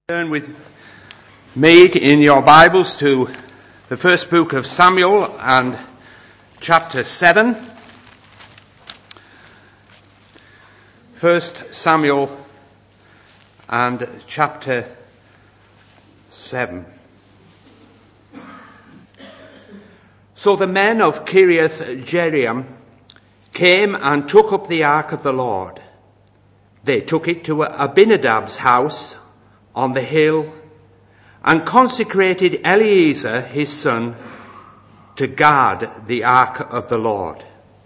Turn with me in your Bibles to the first book of Samuel and chapter 7. 1 Samuel and chapter 7. So the men of Kiriath Jearim came and took up the ark of the Lord. They took it to Abinadab's house on the hill and consecrated Eleazar his son to guard the ark of the Lord.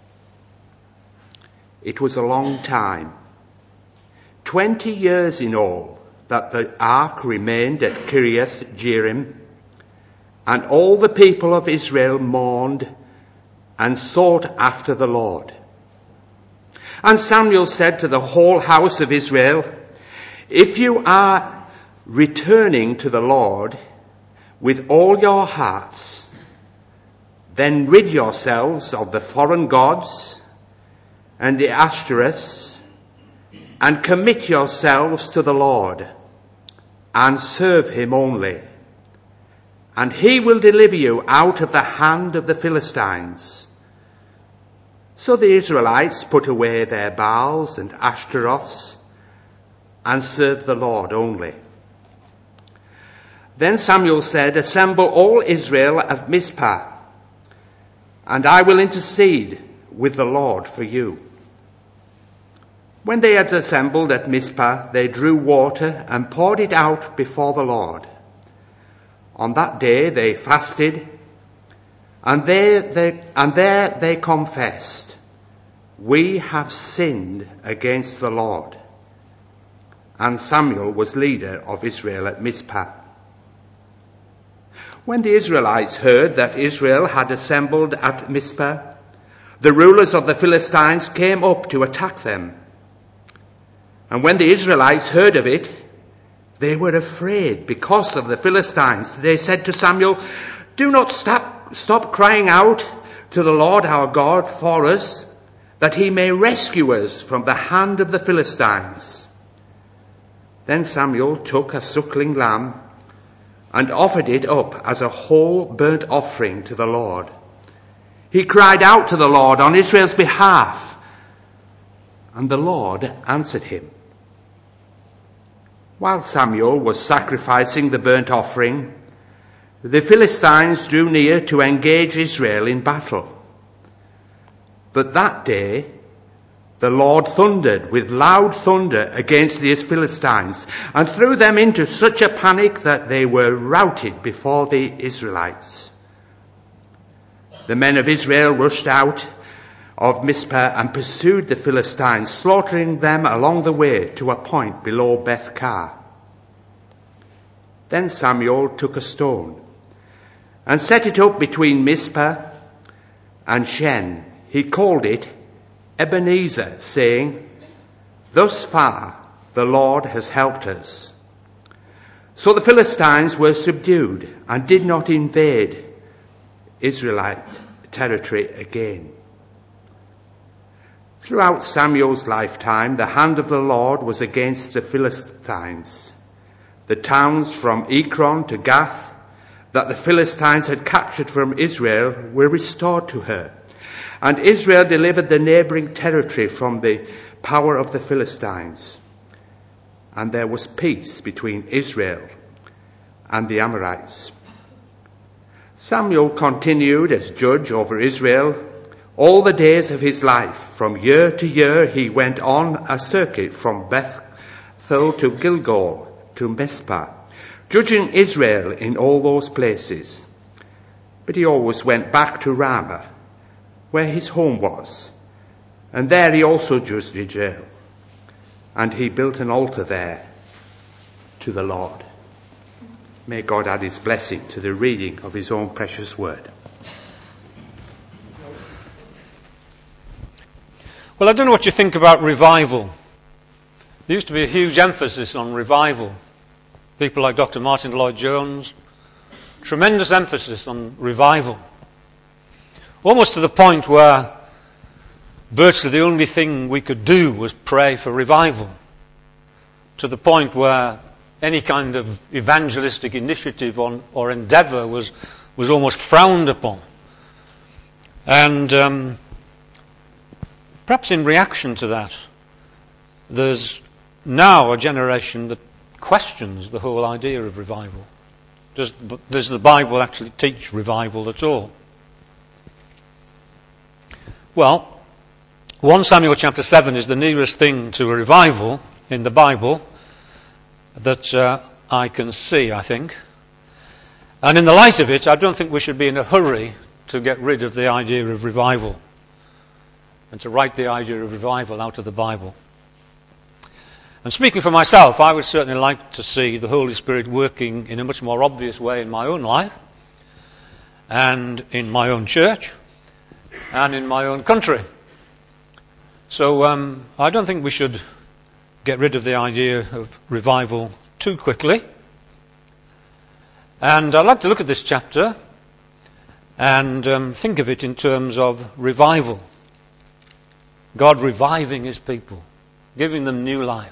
It was a long time, 20 years in all, that the ark remained at Kiriath Jearim, and all the people of Israel mourned and sought after the Lord. And Samuel said to the whole house of Israel, "If you are returning to the Lord with all your hearts, then rid yourselves of the foreign gods and the Ashtoreths, and commit yourselves to the Lord, and serve him only. And he will deliver you out of the hand of the Philistines." So the Israelites put away their Baals and Ashtaroths, and served the Lord only. Then Samuel said, "Assemble all Israel at Mizpah, and I will intercede with the Lord for you." When they had assembled at Mizpah, they drew water and poured it out before the Lord. On that day they fasted, and there they confessed, "We have sinned against the Lord." And Samuel was leader of Israel at Mizpah. When the Israelites heard that Israel had assembled at Mizpah, the rulers of the Philistines came up to attack them. And when the Israelites heard of it, they were afraid because of the Philistines. They said to Samuel, "Do not stop crying out to the Lord our God for us, that he may rescue us from the hand of the Philistines." Then Samuel took a suckling lamb and offered it up as a whole burnt offering to the Lord. He cried out to the Lord on Israel's behalf, and the Lord answered him. While Samuel was sacrificing the burnt offering, the Philistines drew near to engage Israel in battle. But that day the Lord thundered with loud thunder against the Philistines and threw them into such a panic that they were routed before the Israelites. The men of Israel rushed out of Mizpah and pursued the Philistines, slaughtering them along the way to a point below Beth-kar. Then Samuel took a stone and set it up between Mizpah and Shen. He called it Ebenezer, saying, "Thus far the Lord has helped us." So the Philistines were subdued and did not invade Israelite territory again. Throughout Samuel's lifetime, the hand of the Lord was against the Philistines. The towns from Ekron to Gath that the Philistines had captured from Israel were restored to her. And Israel delivered the neighboring territory from the power of the Philistines. And there was peace between Israel and the Amorites. Samuel continued as judge over Israel all the days of his life. From year to year he went on a circuit from Bethel to Gilgal to Mizpah, judging Israel in all those places. But he always went back to Ramah, where his home was, and there he also judged Israel, and he built an altar there to the Lord. May God add his blessing to the reading of his own precious word. Well, I don't know what you think about revival. There used to be a huge emphasis on revival. People like Dr. Martin Lloyd-Jones, tremendous emphasis on revival. Almost to the point where virtually the only thing we could do was pray for revival. To the point where any kind of evangelistic initiative or endeavour was almost frowned upon. And perhaps in reaction to that, there's now a generation that questions the whole idea of revival. Does the Bible actually teach revival at all? Well, 1 Samuel chapter 7 is the nearest thing to a revival in the Bible that I can see, I think. And in the light of it, I don't think we should be in a hurry to get rid of the idea of revival and to write the idea of revival out of the Bible. And speaking for myself, I would certainly like to see the Holy Spirit working in a much more obvious way in my own life and in my own church and in my own country. So I don't think we should get rid of the idea of revival too quickly. And I'd like to look at this chapter and think of it in terms of revival. God reviving his people, giving them new life.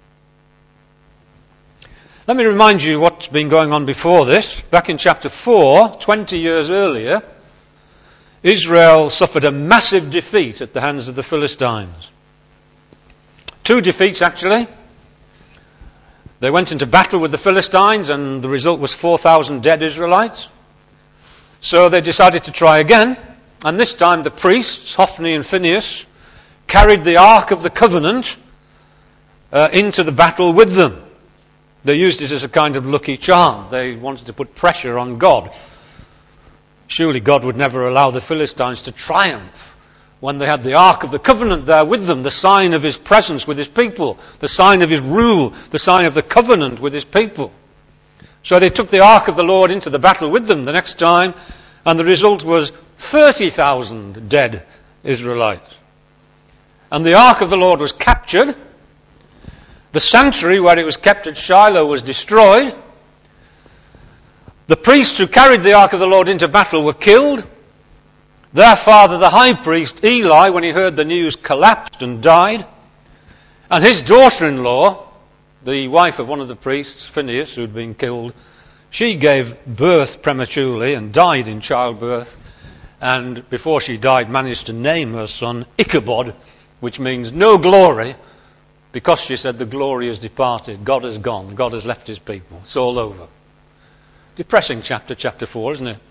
Let me remind you what's been going on before this. Back in chapter 4, 20 years earlier, Israel suffered a massive defeat at the hands of the Philistines. 2 defeats, actually. They went into battle with the Philistines, and the result was 4,000 dead Israelites. So they decided to try again, and this time the priests, Hophni and Phinehas, carried the Ark of the Covenant into the battle with them. They used it as a kind of lucky charm. They wanted to put pressure on God. Surely God would never allow the Philistines to triumph when they had the Ark of the Covenant there with them, the sign of his presence with his people, the sign of his rule, the sign of the covenant with his people. So they took the Ark of the Lord into the battle with them the next time, and the result was 30,000 dead Israelites. And the Ark of the Lord was captured. The sanctuary where it was kept at Shiloh was destroyed. The priests who carried the Ark of the Lord into battle were killed. Their father, the high priest, Eli, when he heard the news, collapsed and died. And his daughter-in-law, the wife of one of the priests, Phinehas, who'd been killed, she gave birth prematurely and died in childbirth. And before she died, managed to name her son Ichabod, which means no glory, because she said the glory has departed, God has gone, God has left his people. It's all over. Depressing chapter 4, isn't it?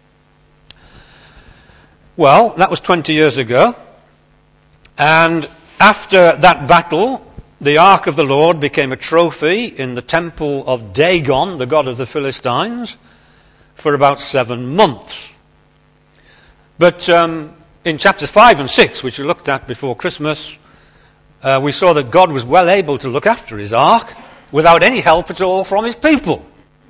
Well, that was 20 years ago. And after that battle, the Ark of the Lord became a trophy in the temple of Dagon, the god of the Philistines, for about 7 months. But in chapters 5 and 6, which we looked at before Christmas, we saw that God was well able to look after his ark without any help at all from his people.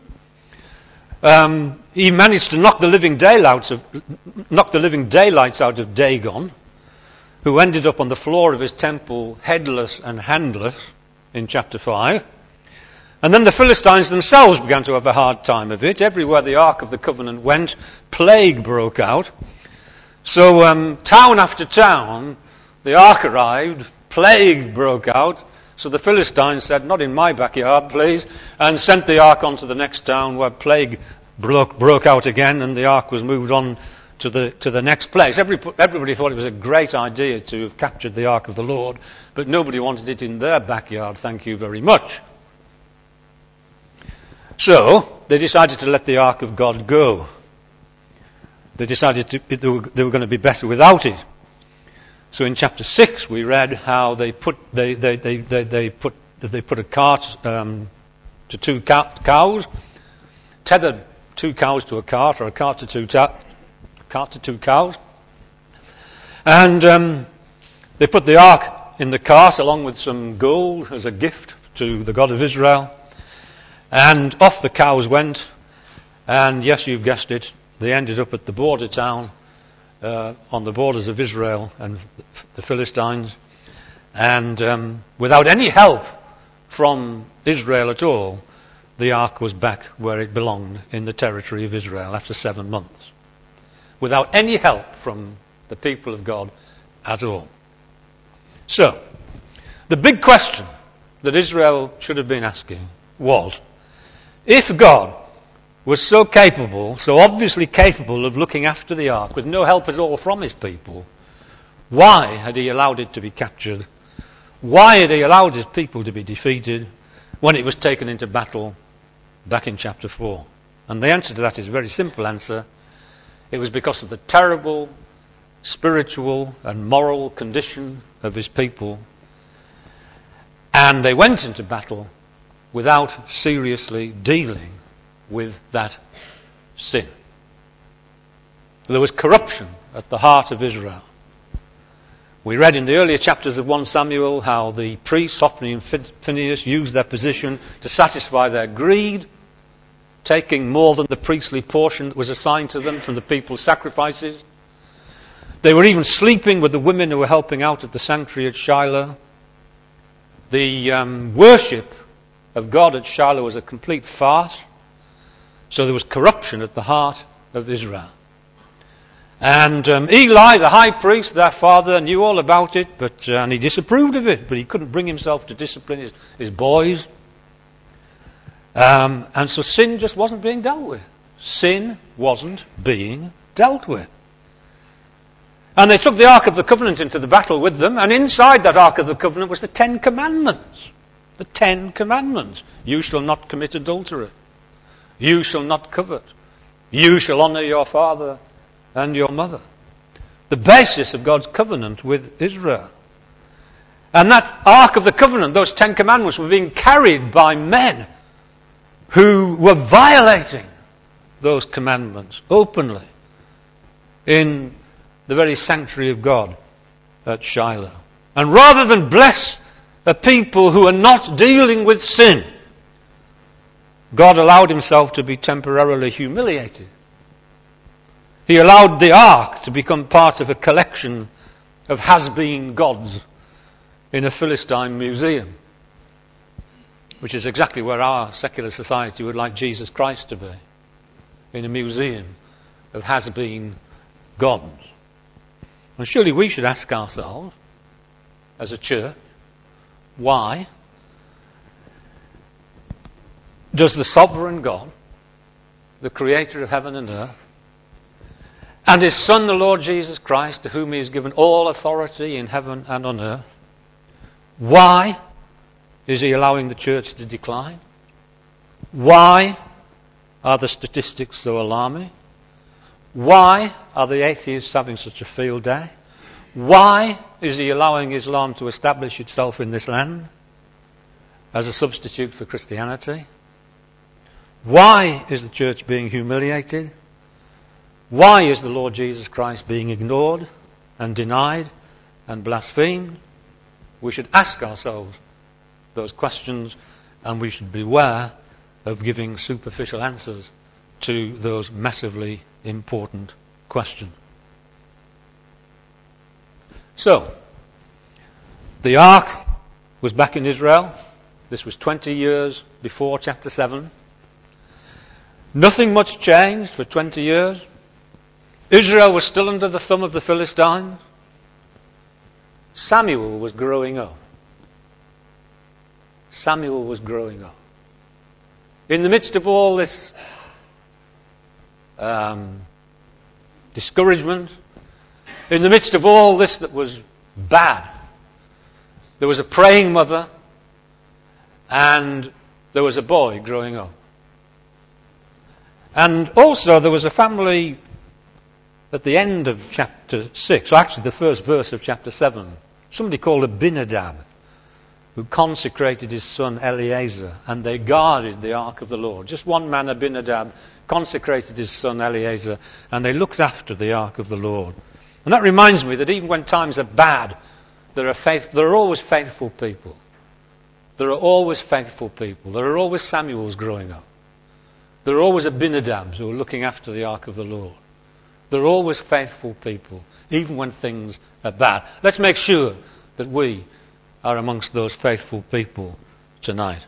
He managed to knock the living daylights out of Dagon, who ended up on the floor of his temple headless and handless in chapter 5. And then the Philistines themselves began to have a hard time of it. Everywhere the Ark of the Covenant went, plague broke out. So town after town, the Ark arrived, plague broke out. So the Philistines said, not in my backyard, please, and sent the Ark on to the next town where plague broke out again, and the Ark was moved on to the next place. Everybody thought it was a great idea to have captured the Ark of the Lord, but nobody wanted it in their backyard, thank you very much. So they decided to let the Ark of God go. They decided they were going to be better without it. So in chapter 6 we read how they put a cart to 2 cows, tethered 2 cows to a cart, or a cart to 2 cows, and they put the ark in the cart along with some gold as a gift to the God of Israel, and off the cows went, and yes, you've guessed it, they ended up at the border town on the borders of Israel and the Philistines, and without any help from Israel at all, the ark was back where it belonged in the territory of Israel after 7 months. Without any help from the people of God at all. So, the big question that Israel should have been asking was, if God was so capable, so obviously capable of looking after the ark with no help at all from his people, why had he allowed it to be captured? Why had he allowed his people to be defeated when it was taken into battle back in chapter 4? And the answer to that is a very simple answer. It was because of the terrible spiritual and moral condition of his people. And they went into battle without seriously dealing with that sin. There was corruption at the heart of Israel. We read in the earlier chapters of 1 Samuel how the priests, Hophni and Phinehas, used their position to satisfy their greed, taking more than the priestly portion that was assigned to them from the people's sacrifices. They were even sleeping with the women who were helping out at the sanctuary at Shiloh. The worship of God at Shiloh was a complete farce. So there was corruption at the heart of Israel. And Eli, the high priest, their father, knew all about it, and he disapproved of it, but he couldn't bring himself to discipline his boys. And so sin just wasn't being dealt with. Sin wasn't being dealt with. And they took the Ark of the Covenant into the battle with them, and inside that Ark of the Covenant was the 10 Commandments. The 10 Commandments. You shall not commit adultery. You shall not covet. You shall honour your father and your mother. The basis of God's covenant with Israel. And that Ark of the Covenant, those 10 Commandments, were being carried by men who were violating those commandments openly in the very sanctuary of God at Shiloh. And rather than bless a people who are not dealing with sin, God allowed himself to be temporarily humiliated. He allowed the ark to become part of a collection of has-been gods in a Philistine museum, which is exactly where our secular society would like Jesus Christ to be, in a museum of has-been gods. And surely we should ask ourselves, as a church, why does the sovereign God, the creator of heaven and earth, and his Son, the Lord Jesus Christ, to whom he has given all authority in heaven and on earth, why is he allowing the church to decline? Why are the statistics so alarming? Why are the atheists having such a field day? Why is he allowing Islam to establish itself in this land as a substitute for Christianity? Why is the church being humiliated? Why is the Lord Jesus Christ being ignored and denied and blasphemed? We should ask ourselves those questions, and we should beware of giving superficial answers to those massively important questions. So, the ark was back in Israel. This was 20 years before chapter 7. Nothing much changed for 20 years. Israel was still under the thumb of the Philistines. Samuel was growing up. Samuel was growing up. In the midst of all this discouragement, in the midst of all this that was bad, there was a praying mother and there was a boy growing up. And also there was a family at the end of chapter 6, or actually the first verse of chapter 7, somebody called Abinadab, who consecrated his son Eleazar, and they guarded the ark of the Lord. Just one man, Abinadab, consecrated his son Eleazar, and they looked after the ark of the Lord. And that reminds me that even when times are bad, there are always faithful people. There are always faithful people. There are always Samuels growing up. There are always Abinadabs who are looking after the ark of the Lord. There are always faithful people, even when things are bad. Let's make sure that we are amongst those faithful people tonight.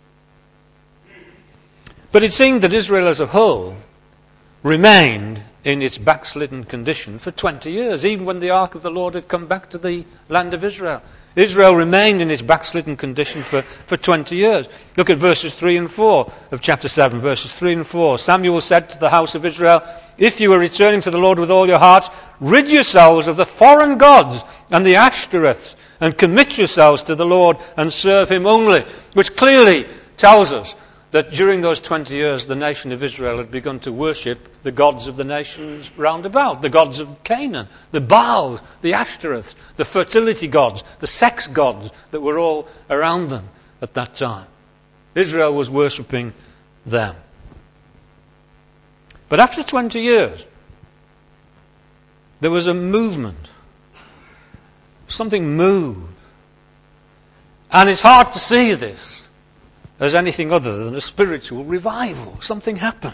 But it seemed that Israel as a whole remained in its backslidden condition for 20 years, even when the ark of the Lord had come back to the land of Israel. Israel remained in its backslidden condition for 20 years. Look at verses 3 and 4 of chapter 7, verses 3 and 4. Samuel said to the house of Israel, if you are returning to the Lord with all your hearts, rid yourselves of the foreign gods and the Ashtoreths, and commit yourselves to the Lord and serve him only. Which clearly tells us that during those 20 years the nation of Israel had begun to worship the gods of the nations round about, the gods of Canaan, the Baals, the Ashtoreths, the fertility gods, the sex gods that were all around them at that time. Israel was worshipping them. But after 20 years, there was a movement. Something moved. And it's hard to see this as anything other than a spiritual revival. Something happened.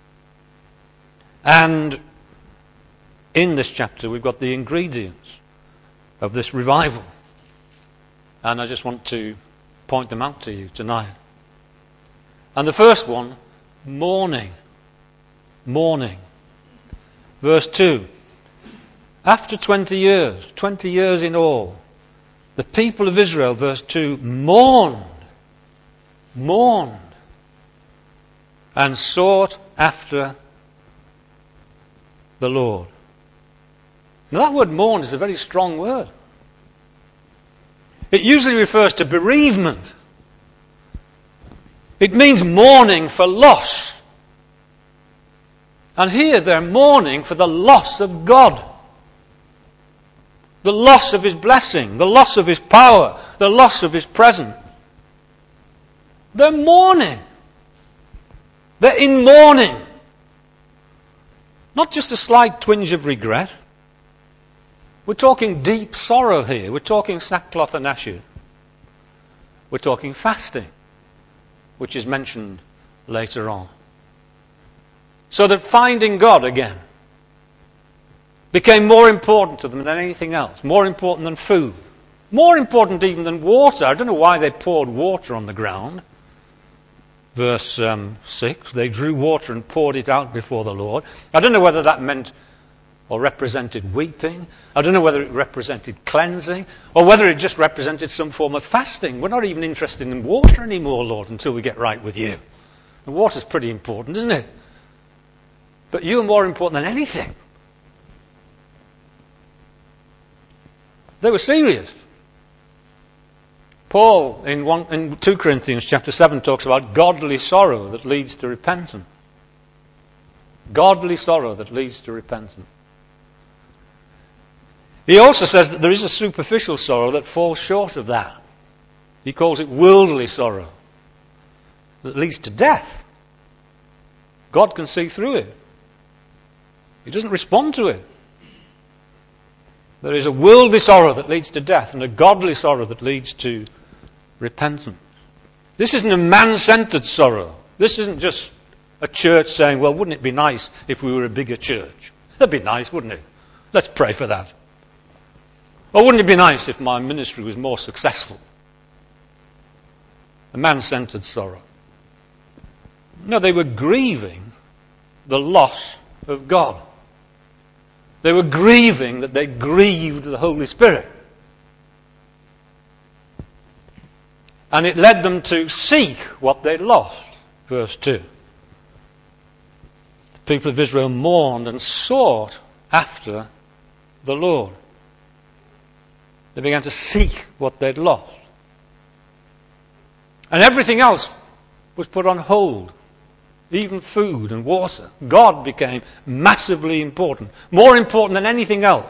And in this chapter we've got the ingredients of this revival. And I just want to point them out to you tonight. And the first one, mourning. Mourning. Verse 2. After 20 years in all, the people of Israel, verse 2, mourned and sought after the Lord. Now that word mourn is a very strong word. It usually refers to bereavement. It means mourning for loss. And here they're mourning for the loss of God. The loss of his blessing, the loss of his power, the loss of his presence. They're mourning. They're in mourning. Not just a slight twinge of regret. We're talking deep sorrow here. We're talking sackcloth and ashes. We're talking fasting, which is mentioned later on. So that finding God again became more important to them than anything else. More important than food. More important even than water. I don't know why they poured water on the ground. Verse 6, they drew water and poured it out before the Lord. I don't know whether that meant or represented weeping. I don't know whether it represented cleansing or whether it just represented some form of fasting. We're not even interested in water anymore, Lord, until we get right with you. And water's pretty important, isn't it? But you are more important than anything. They were serious. Paul in 2 Corinthians chapter 7 talks about godly sorrow that leads to repentance. Godly sorrow that leads to repentance. He also says that there is a superficial sorrow that falls short of that. He calls it worldly sorrow that leads to death. God can see through it. He doesn't respond to it. There is a worldly sorrow that leads to death and a godly sorrow that leads to repentance. This isn't a man-centered sorrow. This isn't just a church saying, well, wouldn't it be nice if we were a bigger church? That'd be nice, wouldn't it? Let's pray for that. Or wouldn't it be nice if my ministry was more successful? A man-centered sorrow. No, they were grieving the loss of God. They were grieving that they grieved the Holy Spirit. And it led them to seek what they lost. Verse 2. The people of Israel mourned and sought after the Lord. They began to seek what they'd lost. And everything else was put on hold. Even food and water. God became massively important. More important than anything else.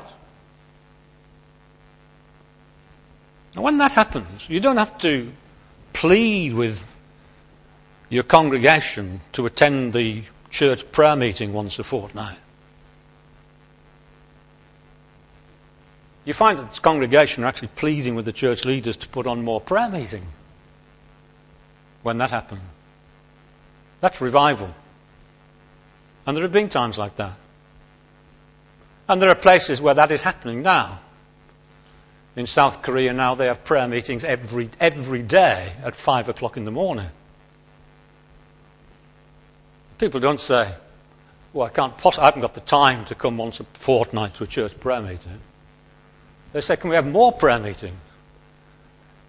And when that happens, you don't have to plead with your congregation to attend the church prayer meeting once a fortnight. You find that the congregation are actually pleading with the church leaders to put on more prayer meetings. When that happens. That's revival. And there have been times like that. And there are places where that is happening now. In South Korea now they have prayer meetings every day at 5 o'clock in the morning. People don't say, well, I haven't got the time to come once a fortnight to a church prayer meeting. They say, can we have more prayer meetings?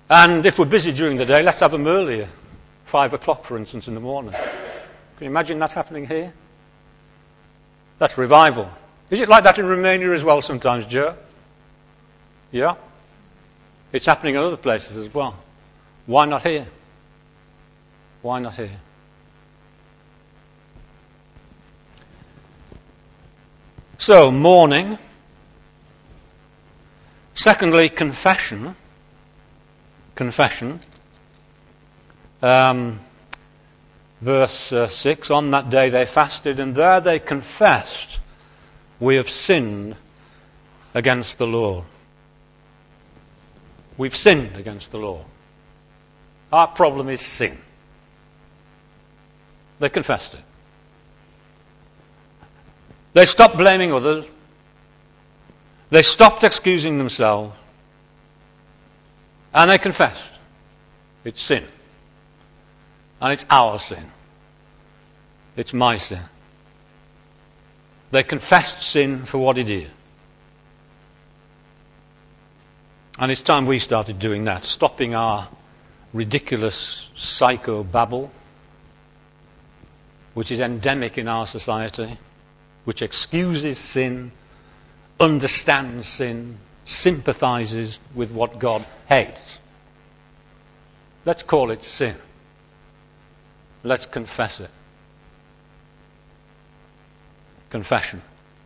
And if we're busy during the day, let's have them earlier. 5 o'clock, for instance, in the morning. Can you imagine that happening here? That's revival. Is it like that in Romania as well sometimes, Joe? Yeah? It's happening in other places as well. Why not here? Why not here? So, mourning. Secondly, confession. Confession. Verse 6, on that day they fasted, and there they confessed, we have sinned against the Lord. We've sinned against the Lord. Our problem is sin. They confessed it. They stopped blaming others. They stopped excusing themselves. And they confessed. It's sin. And it's our sin. It's my sin. They confessed sin for what it is. And it's time we started doing that, stopping our ridiculous psycho-babble, which is endemic in our society, which excuses sin, understands sin, sympathizes with what God hates. Let's call it sin. Let's confess it. Confession.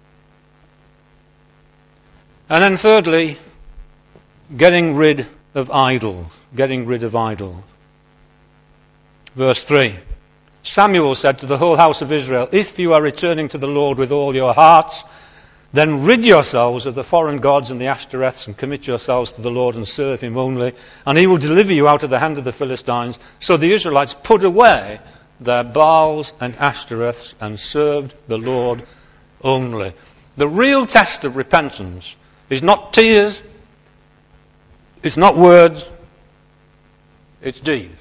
And then thirdly, getting rid of idols. Getting rid of idols. Verse 3. Samuel said to the whole house of Israel, if you are returning to the Lord with all your hearts, then rid yourselves of the foreign gods and the Ashtoreths and commit yourselves to the Lord and serve him only, and he will deliver you out of the hand of the Philistines. So the Israelites put away their Baals and Ashtoreths and served the Lord only. The real test of repentance is not tears, it's not words, it's deeds.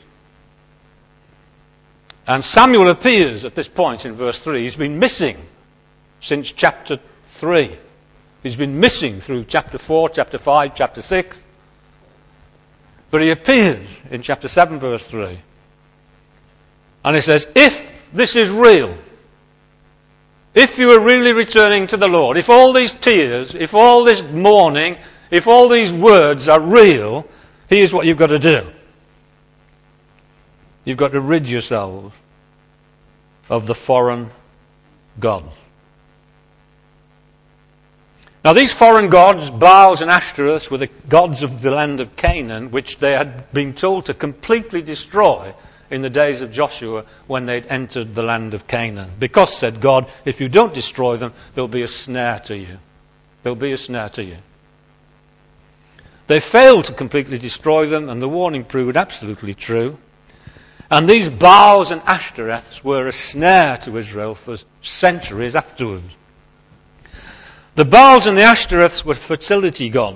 And Samuel appears at this point in verse 3. He's been missing since chapter 3. He's been missing through chapter 4, chapter 5, chapter 6. But he appears in chapter 7, verse 3. And he says, if this is real, if you are really returning to the Lord, if all these tears, if all this mourning, if all these words are real, here's what you've got to do. You've got to rid yourselves of the foreign gods. Now these foreign gods, Baals and Ashtoreths, were the gods of the land of Canaan, which they had been told to completely destroy in the days of Joshua when they'd entered the land of Canaan. Because, said God, if you don't destroy them, there'll be a snare to you. There'll be a snare to you. They failed to completely destroy them, and the warning proved absolutely true. And these Baals and Ashtoreths were a snare to Israel for centuries afterwards. The Baals and the Ashtoreths were fertility gods.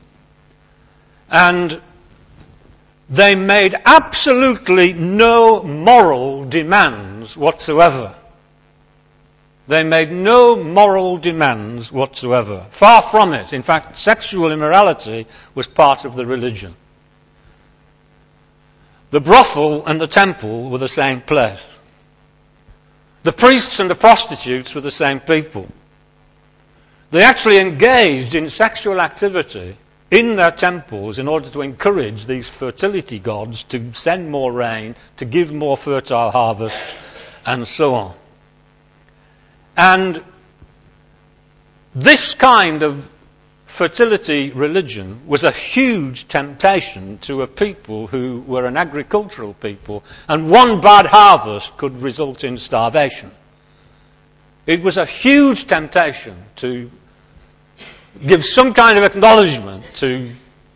And they made absolutely no moral demands whatsoever. They made no moral demands whatsoever. Far from it. In fact, sexual immorality was part of the religion. The brothel and the temple were the same place. The priests and the prostitutes were the same people. They actually engaged in sexual activity in their temples in order to encourage these fertility gods to send more rain, to give more fertile harvests, and so on. And this kind of fertility religion was a huge temptation to a people who were an agricultural people, and one bad harvest could result in starvation. It was a huge temptation to give some kind of acknowledgement to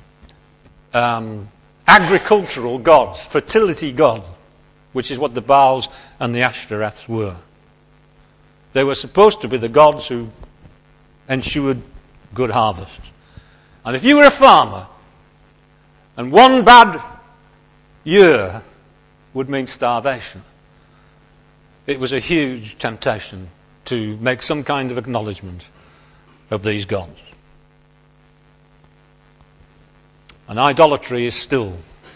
agricultural gods, fertility gods, which is what the Baals and the Ashtoreths were. They were supposed to be the gods who ensured good harvest. And if you were a farmer, and one bad year would mean starvation, it was a huge temptation to make some kind of acknowledgement of these gods. And idolatry is still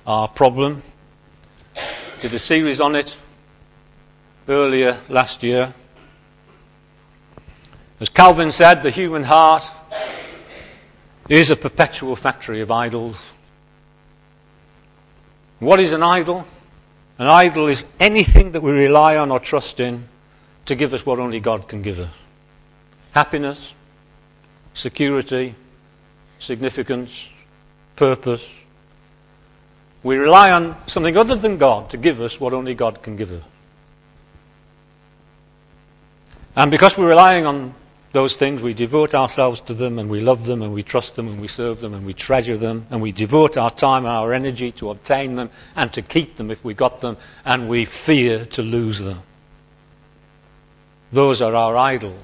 our problem. Did a series on it earlier last year. As Calvin said, the human heart is a perpetual factory of idols. What is an idol? An idol is anything that we rely on or trust in to give us what only God can give us. Happiness, security, significance, purpose. We rely on something other than God to give us what only God can give us. And because we're relying on those things, we devote ourselves to them, and we love them, and we trust them, and we serve them, and we treasure them, and we devote our time and our energy to obtain them and to keep them if we got them, and we fear to lose them. Those are our idols.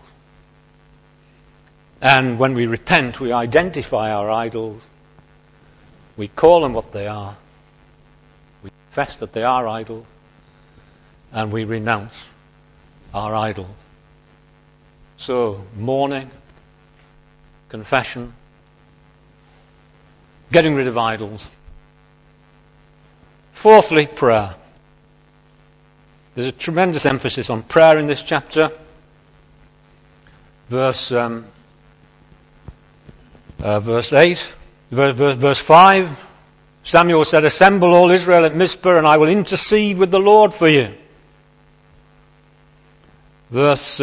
And when we repent, we identify our idols. We call them what they are. We confess that they are idols. And we renounce our idols. So, mourning, confession, getting rid of idols. Fourthly, prayer. There's a tremendous emphasis on prayer in this chapter. Verse 5, Samuel said, "Assemble all Israel at Mizpah, and I will intercede with the Lord for you." Verse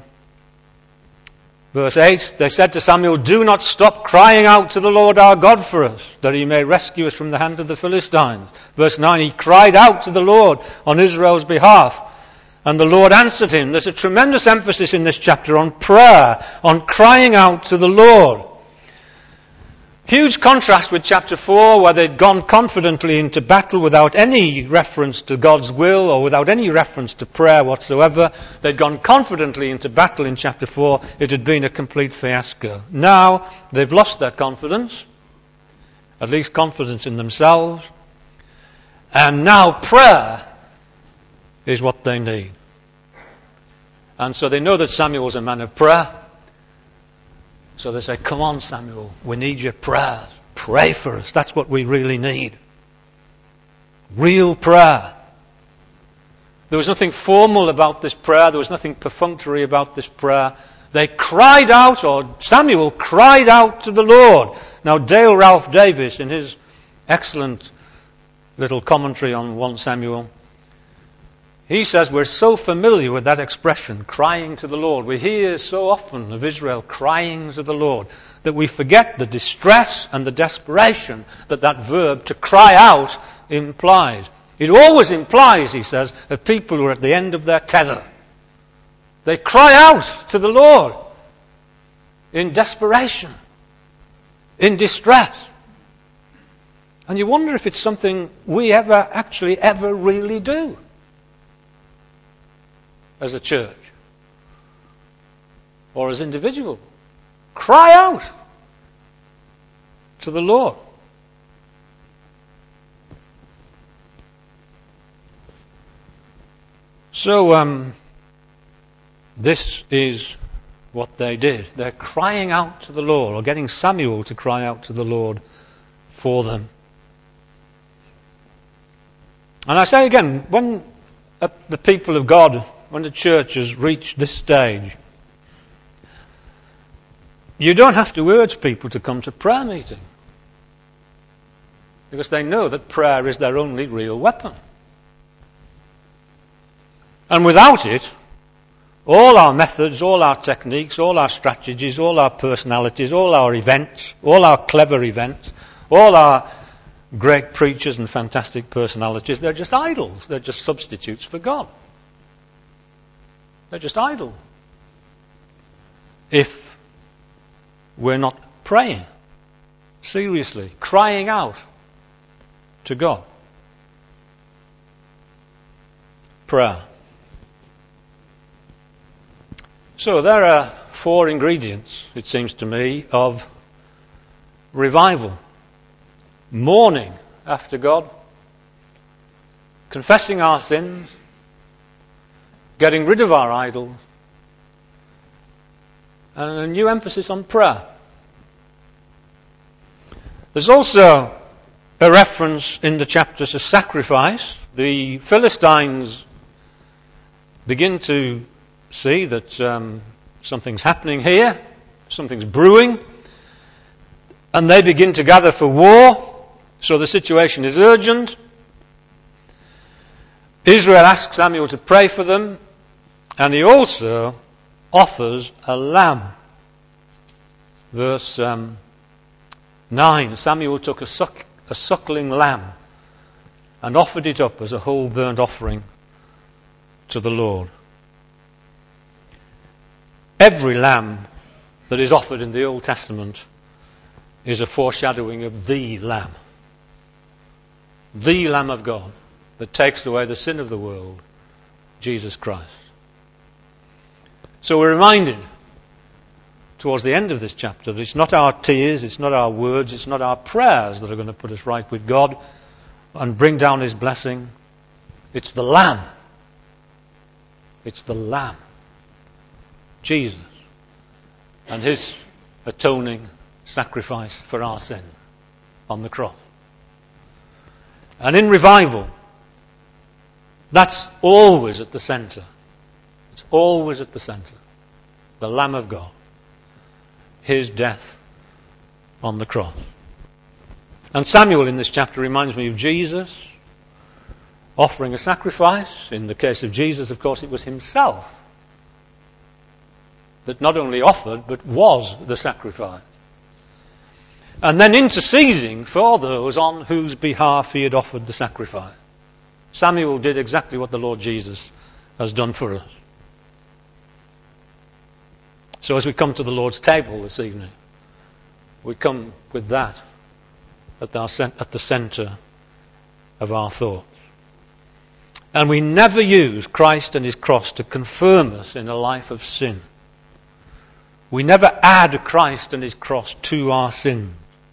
8, they said to Samuel, "Do not stop crying out to the Lord our God for us, that he may rescue us from the hand of the Philistines." Verse 9, he cried out to the Lord on Israel's behalf, and the Lord answered him. There's a tremendous emphasis in this chapter on prayer, on crying out to the Lord. Huge contrast with chapter 4, where they'd gone confidently into battle without any reference to God's will or without any reference to prayer whatsoever. They'd gone confidently into battle in chapter 4. It had been a complete fiasco. Now they've lost their confidence, at least confidence in themselves. And now prayer is what they need. And so they know that Samuel's a man of prayer. So they say, "Come on, Samuel, we need your prayers. Pray for us. That's what we really need." Real prayer. There was nothing formal about this prayer. There was nothing perfunctory about this prayer. They cried out, or Samuel cried out to the Lord. Now, Dale Ralph Davis, in his excellent little commentary on 1 Samuel, he says we're so familiar with that expression, crying to the Lord. We hear so often of Israel crying to the Lord that we forget the distress and the desperation that that verb to cry out implies. It always implies, he says, of people who are at the end of their tether. They cry out to the Lord in desperation, in distress. And you wonder if it's something we ever really do as a church or as individuals. Cry out to the Lord. So this is what they did. They're crying out to the Lord, or getting Samuel to cry out to the Lord for them. And I say again, when the people of God, when the church has reached this stage, you don't have to urge people to come to prayer meeting, because they know that prayer is their only real weapon. And without it, all our methods, all our techniques, all our strategies, all our personalities, all our events, all our clever events, all our great preachers and fantastic personalities, they're just idols. They're just substitutes for God. They're just idle if we're not praying seriously, crying out to God. Prayer. So there are 4 ingredients, it seems to me, of revival. Mourning after God, confessing our sins, getting rid of our idols, and a new emphasis on prayer. There's also a reference in the chapter to sacrifice. The Philistines begin to see that something's happening here, something's brewing, and they begin to gather for war. So the situation is urgent. Israel asks Samuel to pray for them, and he also offers a lamb. Verse 9, Samuel took a suckling lamb and offered it up as a whole burnt offering to the Lord. Every lamb that is offered in the Old Testament is a foreshadowing of the Lamb. The Lamb of God that takes away the sin of the world, Jesus Christ. So we're reminded towards the end of this chapter that it's not our tears, it's not our words, it's not our prayers that are going to put us right with God and bring down His blessing. It's the Lamb. It's the Lamb. Jesus. And His atoning sacrifice for our sin on the cross. And in revival, that's always at the centre. It's always at the centre. The Lamb of God. His death on the cross. And Samuel in this chapter reminds me of Jesus offering a sacrifice. In the case of Jesus, of course, it was Himself that not only offered, but was the sacrifice. And then interceding for those on whose behalf He had offered the sacrifice. Samuel did exactly what the Lord Jesus has done for us. So as we come to the Lord's table this evening, we come with that at the centre of our thoughts. And we never use Christ and His cross to confirm us in a life of sin. We never add Christ and His cross to our sin.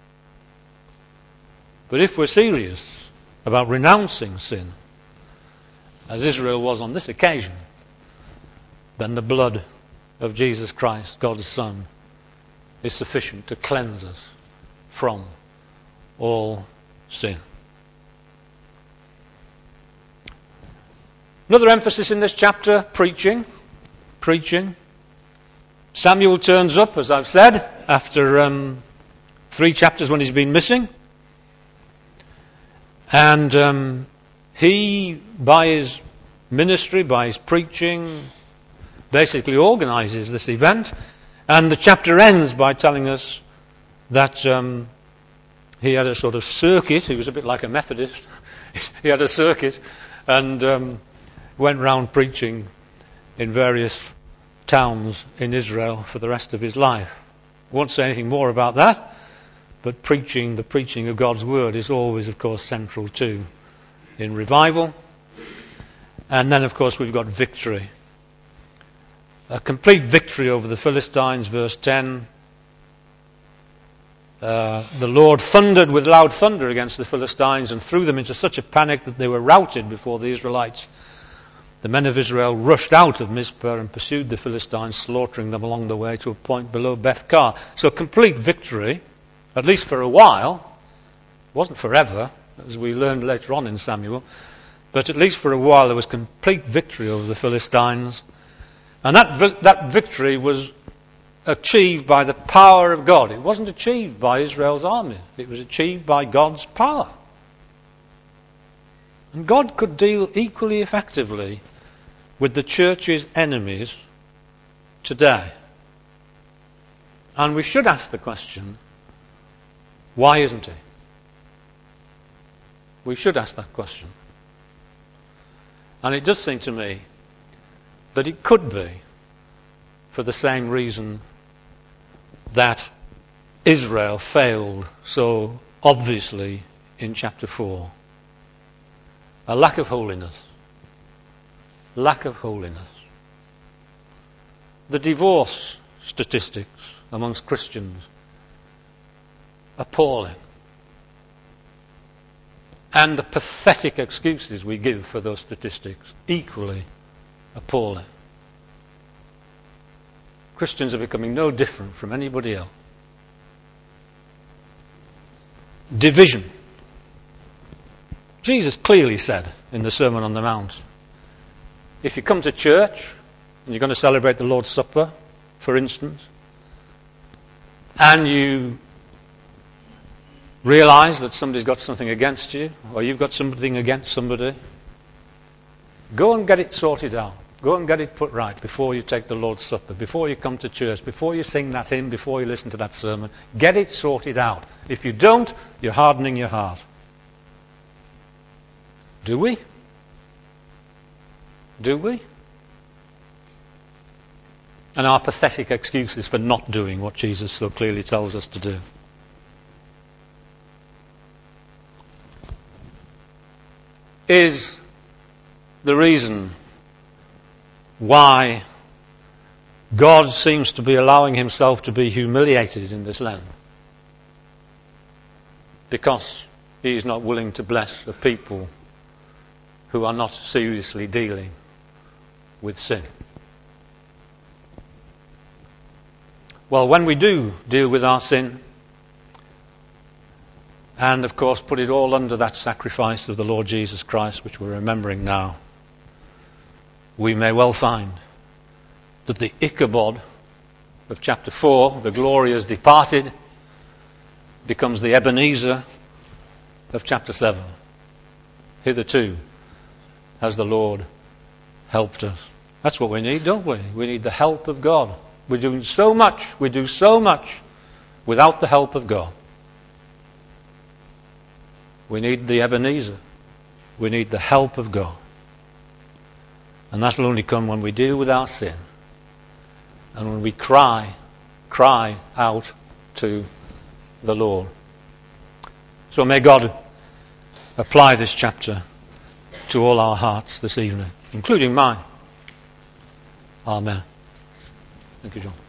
But if we're serious about renouncing sin, as Israel was on this occasion, then the blood of Jesus Christ, God's Son, is sufficient to cleanse us from all sin. Another emphasis in this chapter, preaching. Preaching. Samuel turns up, as I've said, after 3 chapters when he's been missing. And he, by his ministry, by his preaching, basically organises this event. And the chapter ends by telling us that he had a sort of circuit. He was a bit like a Methodist. He had a circuit and went round preaching in various towns in Israel for the rest of his life. I won't say anything more about that, but the preaching of God's Word is always, of course, central too in revival. And then, of course, we've got victory. A complete victory over the Philistines, verse 10. The Lord thundered with loud thunder against the Philistines and threw them into such a panic that they were routed before the Israelites. The men of Israel rushed out of Mizpah and pursued the Philistines, slaughtering them along the way to a point below Beth-kar. So complete victory, at least for a while. It wasn't forever, as we learned later on in Samuel. But at least for a while there was complete victory over the Philistines. And that victory was achieved by the power of God. It wasn't achieved by Israel's army. It was achieved by God's power. And God could deal equally effectively with the church's enemies today. And we should ask the question, why isn't He? We should ask that question. And it does seem to me that it could be for the same reason that Israel failed so obviously in chapter 4. A lack of holiness. Lack of holiness. The divorce statistics amongst Christians, appalling. And the pathetic excuses we give for those statistics, equally appalling. Christians are becoming no different from anybody else. Division Jesus clearly said in the Sermon on the Mount, if you come to church and you're going to celebrate the Lord's Supper, for instance, and you realize that somebody's got something against you, or you've got something against somebody, go and get it sorted out. Go and get it put right before you take the Lord's Supper, before you come to church, before you sing that hymn, before you listen to that sermon. Get it sorted out. If you don't, you're hardening your heart. Do we? Do we? And our pathetic excuses for not doing what Jesus so clearly tells us to do. Is the reason why God seems to be allowing himself to be humiliated in this land? Because he is not willing to bless a people who are not seriously dealing with sin. Well, when we do deal with our sin, and of course put it all under that sacrifice of the Lord Jesus Christ, which we're remembering now, we may well find that the Ichabod of chapter 4, the glory has departed, becomes the Ebenezer of chapter 7. Hitherto has the Lord helped us. That's what we need, don't we? We need the help of God. We do so much without the help of God. We need the Ebenezer. We need the help of God. And that will only come when we deal with our sin and when we cry out to the Lord. So may God apply this chapter to all our hearts this evening, including mine. Amen. Thank you, John.